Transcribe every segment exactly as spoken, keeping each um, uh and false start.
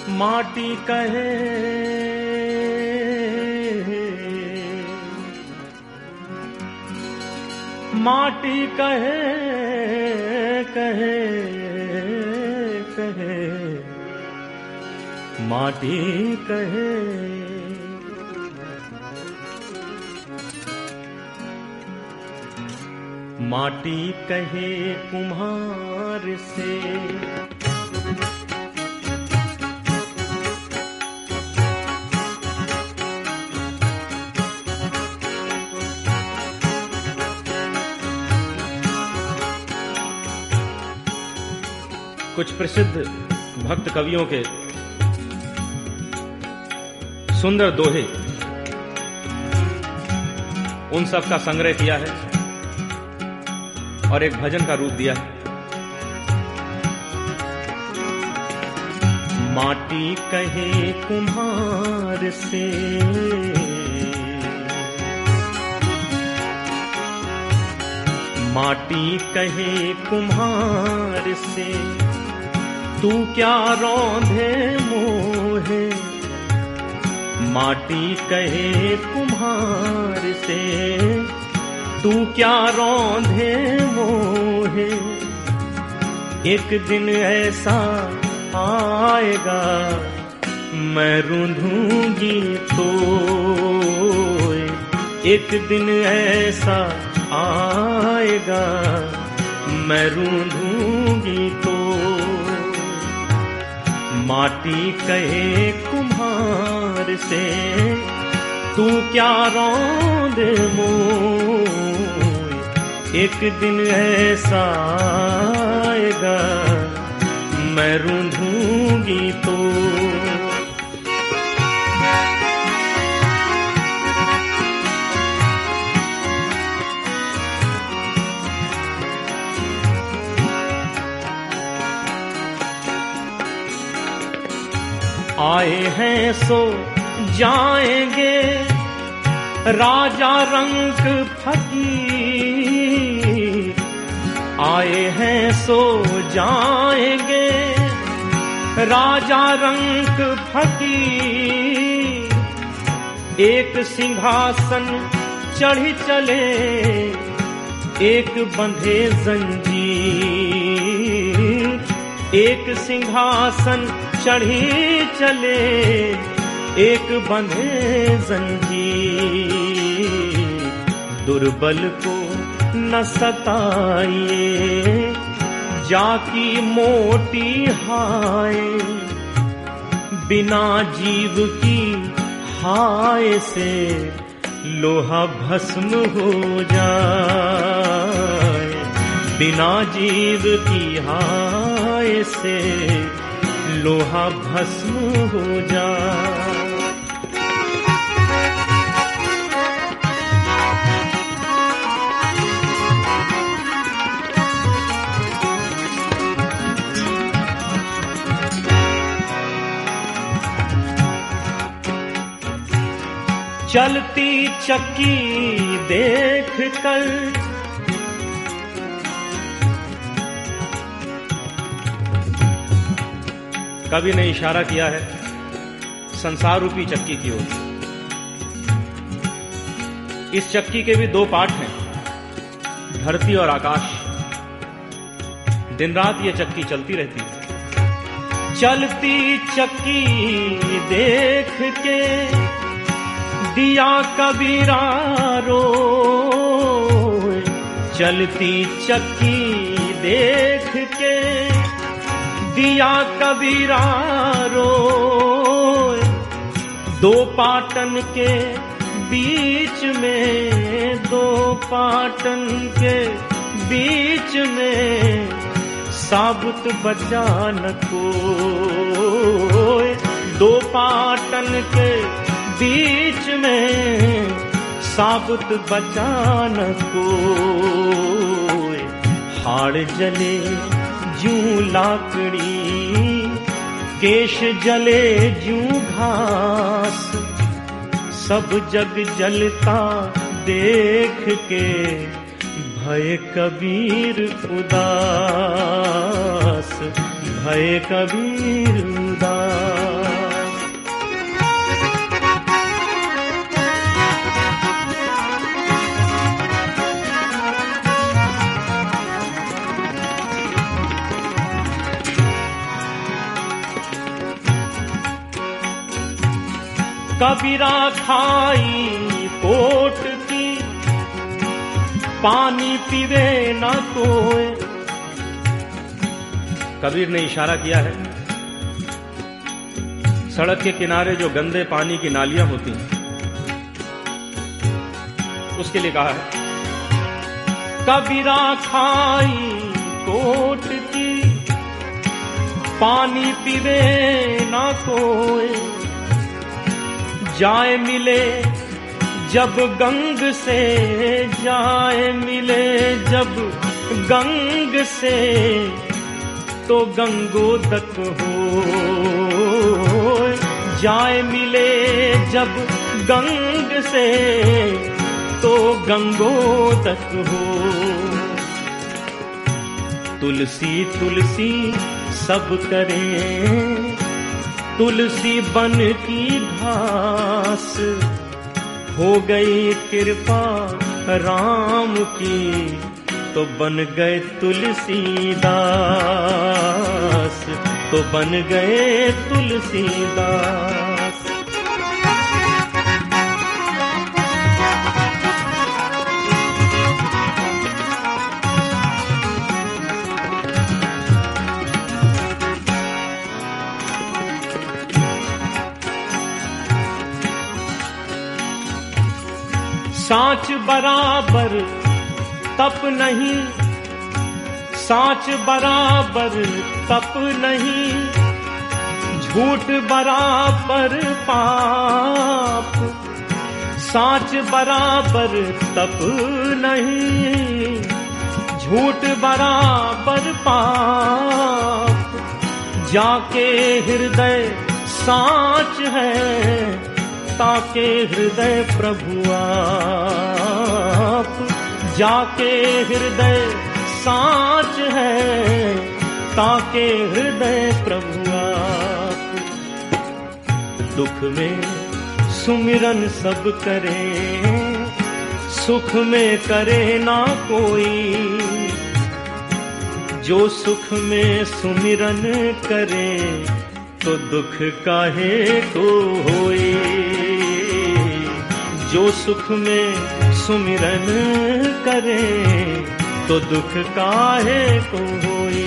माटी कहे माटी कहे कहे कहे माटी कहे माटी कहे कुम्हार से कुछ प्रसिद्ध भक्त कवियों के सुंदर दोहे उन सब का संग्रह किया है और एक भजन का रूप दिया है। माटी कहे कुम्हार से माटी कहे कुम्हार से तू क्या रौंधे मोहे। माटी कहे कुम्हार से तू क्या रौंधे मोहे। एक दिन ऐसा आएगा मैं रूंधूंगी तो। एक दिन ऐसा आएगा मैं रूंधूंगी तो। माटी कहे कुम्हार से तू क्या रौंदे मोहे। एक दिन ऐसा आएगा मैं रूंधूंगी तो। आए हैं सो जाएंगे राजा रंग फकीर। आए हैं सो जाएंगे राजा रंग फकीर। एक सिंहासन चढ़ी चले एक बंधे जंजीर। एक सिंहासन चढ़ी चले एक बंधे जंजीर। दुर्बल को न सताइए जाकी मोटी हाय। बिना जीव की हाय से लोहा भस्म हो जाए। बिना जीव की हाय से लोहा भस्म हो जाए। चलती चक्की देख कर कवि ने इशारा किया है संसार रूपी चक्की की ओर। इस चक्की के भी दो पार्ट हैं, धरती और आकाश। दिन रात ये चक्की चलती रहती है। चलती चक्की देख के दिया कबीरा रोए। चलती चक्की देख के दिया कबीरा रोए। दो पाटन के बीच में दो पाटन के बीच में साबुत बचा न कोई। दो पाटन के बीच में साबुत बचा न कोई। हाड़ जले जूं लाकड़ी केश जले जूं घास। सब जग जलता देख के भय कबीर उदास। भय कबीर उदास। कबीरा खाई कोट की, पानी पीवे ना कोई। कबीर ने इशारा किया है सड़क के किनारे जो गंदे पानी की नालियां होती हैं, उसके लिए कहा है कबीरा खाई कोट की, पानी पीवे ना कोई। जाए मिले जब गंग से, जाए मिले जब गंग से, तो गंगोदक हो। जाए मिले जब गंग से, तो गंगोदक हो। तुलसी तुलसी सब करें, तुलसी बन की घास, हो गई कृपा राम की, तो बन गए तुलसीदास, तो बन गए तुलसीदास। साच बराबर तप नहीं, साच बराबर तप नहीं, झूठ बराबर पाप। साच बराबर तप नहीं, झूठ बराबर पाप। जाके हृदय साच है, ताके हृदय प्रभु आप। जाके हृदय साच है, ताके हृदय प्रभु आप। दुख में सुमिरन सब करे, सुख में करे ना कोई। जो सुख में सुमिरन करे, तो दुख काहे को होए। जो सुख में सुमिरन करे, तो दुख काहे को होए।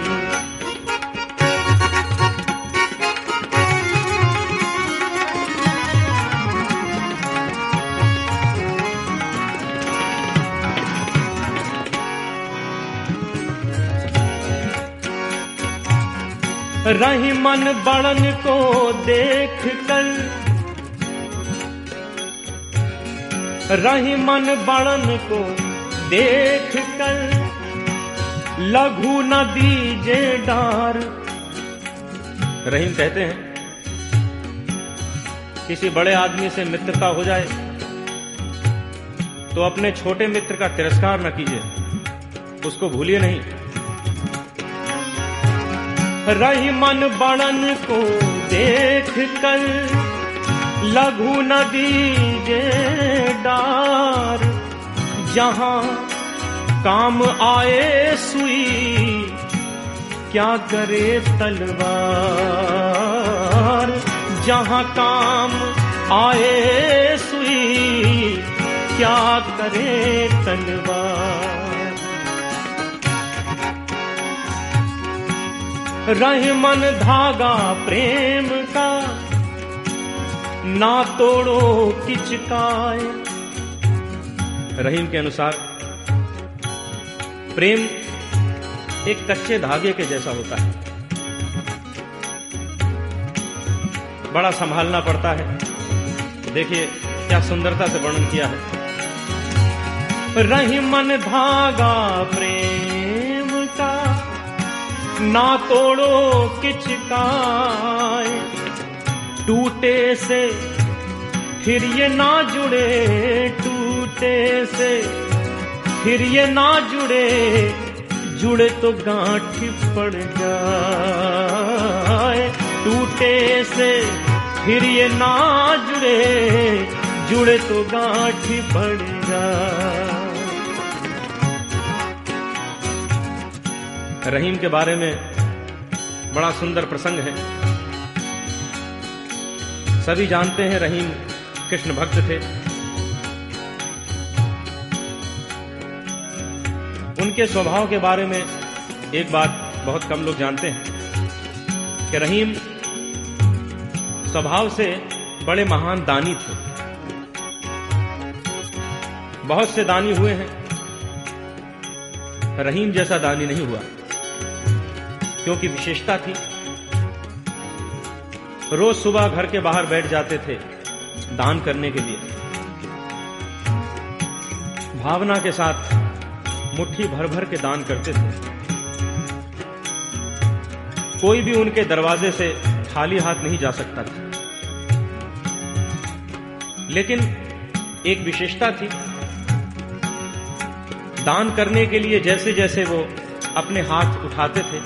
रही मन बड़न को देख कर, रही मन बड़न को देख कर, लघु न दीजे डार। रहीम कहते हैं किसी बड़े आदमी से मित्रता हो जाए तो अपने छोटे मित्र का तिरस्कार न कीजिए, उसको भूलिए नहीं। रही मन बड़न को देख कर, लघु न दीजे डार। जहां काम आए सुई, क्या करे तलवार। जहां काम आए सुई, क्या करे तलवार। रही मन धागा प्रेम का, ना तोड़ो किचकाए। रहीम के अनुसार प्रेम एक कच्चे धागे के जैसा होता है, बड़ा संभालना पड़ता है। देखिए क्या सुंदरता से वर्णन किया है। रही मन धागा प्रेम का, ना तोड़ो किचकाए। टूटे से फिर ये ना जुड़े, टूटे से फिर ये ना जुड़े। जुड़े तो गांठ पड़ जाए। टूटे से फिर ये ना जुड़े, जुड़े तो गांठ पड़ जाए। रहीम के बारे में बड़ा सुंदर प्रसंग है। सभी जानते हैं रहीम कृष्ण भक्त थे। उनके स्वभाव के बारे में एक बात बहुत कम लोग जानते हैं कि रहीम स्वभाव से बड़े महान दानी थे। बहुत से दानी हुए हैं, रहीम जैसा दानी नहीं हुआ, क्योंकि विशेषता थी रोज सुबह घर के बाहर बैठ जाते थे दान करने के लिए। भावना के साथ मुट्ठी भर भर के दान करते थे। कोई भी उनके दरवाजे से खाली हाथ नहीं जा सकता था। लेकिन एक विशेषता थी, दान करने के लिए जैसे जैसे वो अपने हाथ उठाते थे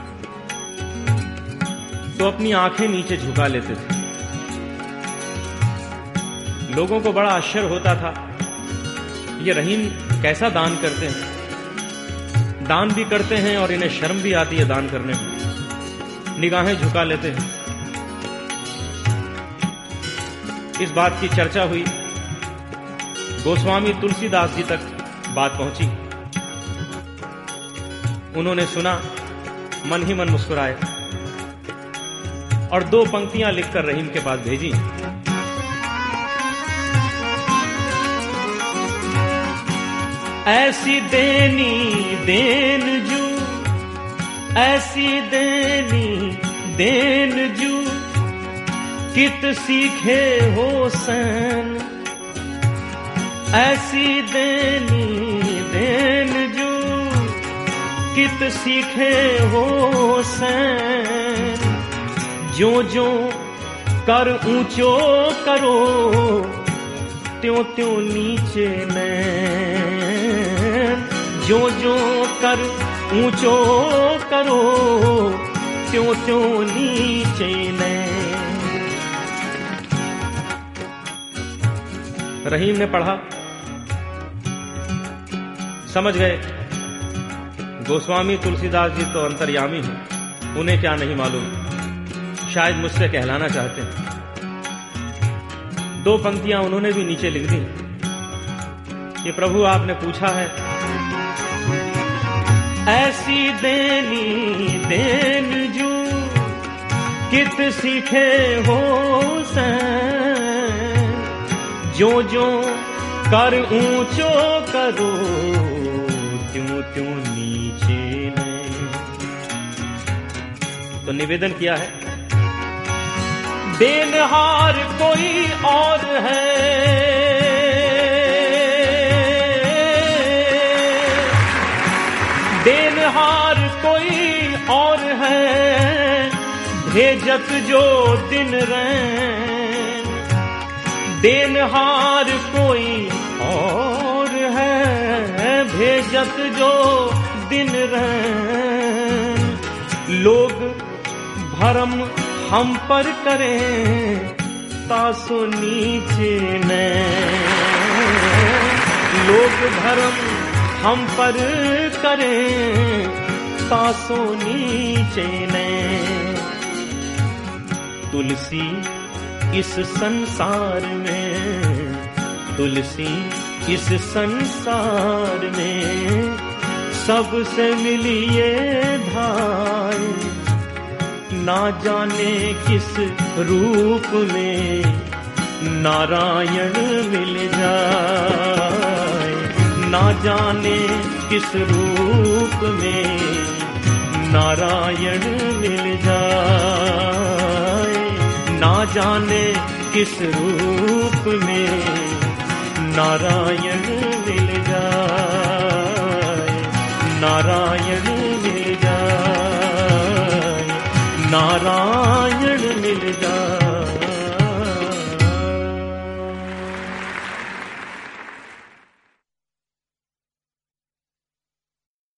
तो अपनी आंखें नीचे झुका लेते थे। लोगों को बड़ा आश्चर्य होता था, ये रहीम कैसा दान करते हैं। दान भी करते हैं और इन्हें शर्म भी आती है दान करने में, निगाहें झुका लेते हैं। इस बात की चर्चा हुई, गोस्वामी तुलसीदास जी तक बात पहुंची। उन्होंने सुना, मन ही मन मुस्कुराए और दो पंक्तियां लिखकर रहीम के पास भेजी। ऐसी देनी देन जू, ऐसी देनी देन जू, कित सीखे हो सैन। ऐसी देनी देन जू, कित सीखे हो सैन। जो जो कर ऊंचो करो, त्यों त्यों नीचे नैन। जो जो कर ऊंचो करो, त्यों त्यों नीचे नैन। रहीम ने पढ़ा, समझ गए गोस्वामी तुलसीदास जी तो अंतर्यामी हैं, उन्हें क्या नहीं मालूम, शायद मुझसे कहलाना चाहते हैं। दो पंक्तियां उन्होंने भी नीचे लिख दी कि प्रभु आपने पूछा है, ऐसी देनी देन जू, कित सीखे हो सैन। जो जो कर ऊंचो करो, त्यों त्यों नीचे नहीं। तो निवेदन किया है, देनहार कोई और है, देनहार कोई और है, भेजत जो दिन रैन। देनहार कोई और है, भेजत जो दिन रैन। लोग भरम हम पर करें, तासो नीचे नैन। लोग भरम हम पर करें, तासो नीचे नैन। तुलसी इस संसार में, तुलसी इस संसार में, सबसे मिलिए भाई। ना जाने किस रूप में नारायण मिल जाए। ना जाने किस रूप में नारायण मिल जाए। ना जाने किस रूप में नारायण मिल जाए। नारायण मिल जाए, नारायण मिल जाए।